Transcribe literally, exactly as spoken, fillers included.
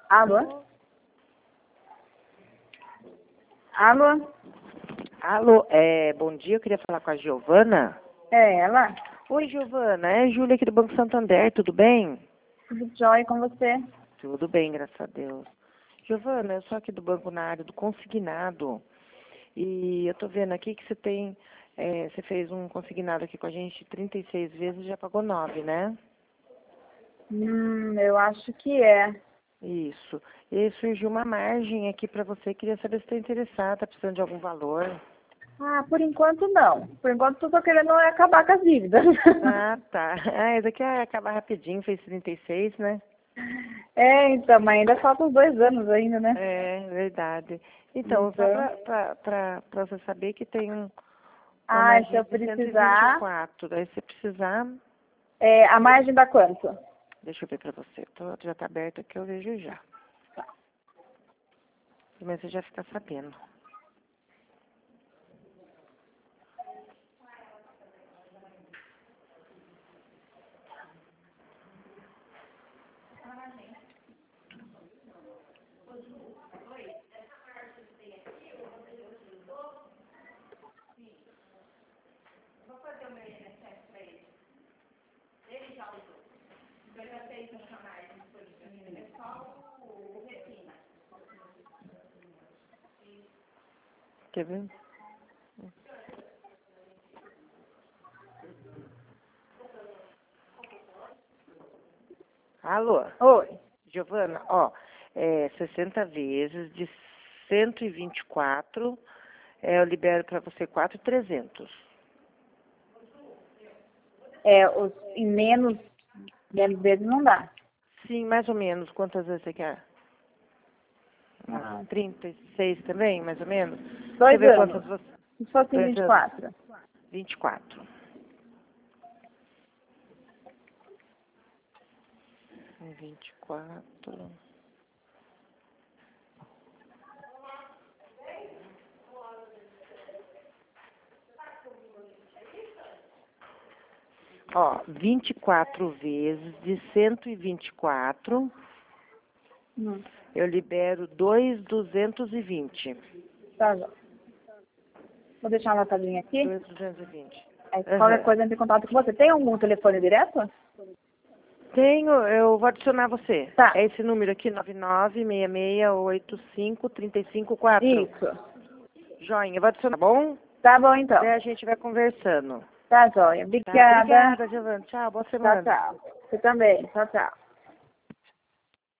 Alô? Alô? Alô, é, bom dia, eu queria falar com a Giovana. É ela? Oi, Giovana, é a Júlia aqui do Banco Santander, tudo bem? Tudo jóia com você? Tudo bem, graças a Deus. Giovana, eu sou aqui do banco na área do consignado e eu tô vendo aqui que você tem, é, você fez um consignado aqui com a gente trinta e seis vezes e já pagou nove, né? Hum, eu acho que é. Isso. E surgiu uma margem aqui para você, queria saber se está interessada, tá precisando de algum valor. Ah, por enquanto não. Por enquanto eu tô querendo é acabar com as dívidas. Ah, tá. Ah, esse aqui vai acabar rapidinho, fez trinta e seis, né? É, então, mas ainda faltam uns dois anos ainda, né? É, verdade. Então, só Então. para você saber que tem um, uma Ah, se margem eu de cento e vinte e precisar. quatro. Daí se precisar, É, a margem dá quanto? deixa eu ver para você. Tô, já está aberto aqui, eu vejo já. Mas você já fica sabendo. Quer ver? Alô? Oi. Giovana, ó, é sessenta vezes de cento e vinte e quatro, é, eu libero para você quatro mil e trezentos. É, os, em menos, menos vezes não dá. Sim, mais ou menos. Quantas vezes você quer? Umas Ah, trinta e seis também, mais ou menos? Deixa eu dois ver anos. quantas você... Se fosse Dois vinte e anos. quatro. vinte e quatro. vinte e quatro. Ó, vinte e quatro vezes de cento e vinte e quatro, Hum, eu libero dois mil duzentos e vinte. tá bom. Vou deixar uma notadinha aqui. dois mil duzentos e vinte. Aí, qualquer Aham. coisa, entre em contato com você. Tem algum telefone direto? Tenho, eu vou adicionar você. Tá. É esse número aqui, nove nove seis seis oito cinco três cinco quatro. Isso. Joinha, eu vou adicionar, tá bom? Tá bom, então. Daí a gente vai conversando. Tá, joia. Tá, Obrigada. obrigada, Giovana. Tchau, boa Tchau, semana. tchau. Você também. Tchau, tchau.